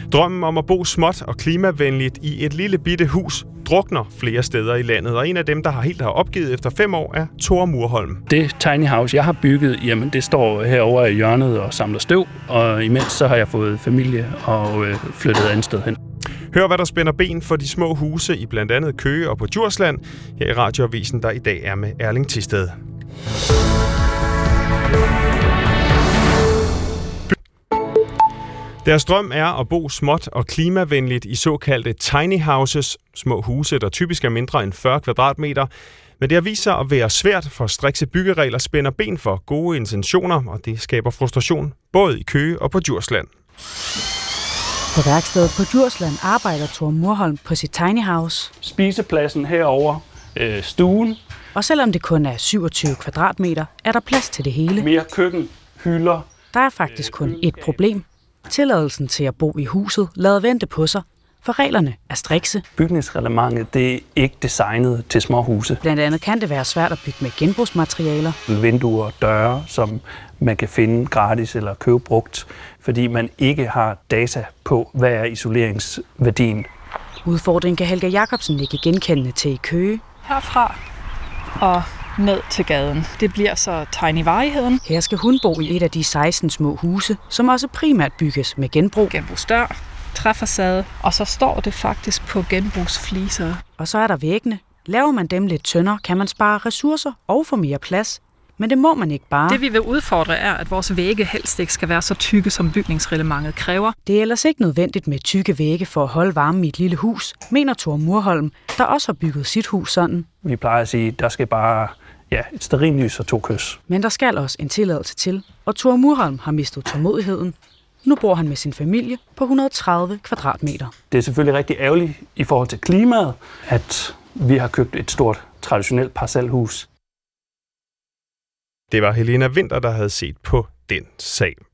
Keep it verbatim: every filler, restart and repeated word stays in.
Drømmen om at bo småt og klimavenligt i et lille bitte hus drukner flere steder i landet, og en af dem, der har helt har opgivet efter fem år, er Thor Murholm. Det tiny house, jeg har bygget, jamen det står herovre i hjørnet og samler støv, og imens så har jeg fået familie og øh, flyttet andet sted hen. Hør, hvad der spænder ben for de små huse i blandt andet Køge og på Djursland, her i Radioavisen, der i dag er med Erling Thisted. Deres drøm er at bo småt og klimavenligt i såkaldte tiny houses, små huse, der typisk er mindre end fyrre kvadratmeter. Men det har vist sig at være svært, for strikse byggeregler spænder ben for gode intentioner, og det skaber frustration både i Køge og på Djursland. På værkstedet på Djursland arbejder Thor Murholm på sit tiny house. Spisepladsen herover, øh, stuen. Og selvom det kun er syvogtyve kvadratmeter, er der plads til det hele. Mere køkken, hylder. Der er faktisk kun ét problem. Tilladelsen til at bo i huset lader vente på sig, for reglerne er strikse. Bygningsreglementet, det er ikke designet til småhuse. Blandt andet kan det være svært at bygge med genbrugsmaterialer. Vinduer og døre, som man kan finde gratis eller købe brugt, fordi man ikke har data på, hvad er isoleringsværdien. Udfordringen kan Helga Jacobsen ikke genkendende til i Køge. Herfra og ned til gaden. Det bliver så tiny varigheden. Her skal hun bo i et af de seksten små huse, som også primært bygges med genbrug. Genbrugsdør, træfacade, og så står det faktisk på genbrugsfliser. Og så er der væggene. Laver man dem lidt tyndere, kan man spare ressourcer og få mere plads. Men det må man ikke bare. Det vi vil udfordre er, at vores vægge helst ikke skal være så tykke, som bygningsreglementet kræver. Det er ellers ikke nødvendigt med tykke vægge for at holde varmen i et lille hus, mener Thor Murholm, der også har bygget sit hus sådan. Vi plejer at sige, at der skal bare ja, et stearinlys og to kys. Men der skal også en tilladelse til, og Thor Murholm har mistet tålmodigheden. Nu bor han med sin familie på et hundrede og tredive kvadratmeter. Det er selvfølgelig rigtig ærgerligt i forhold til klimaet, at vi har købt et stort traditionelt parcelhus. Det var Helena Winther, der havde set på den sag.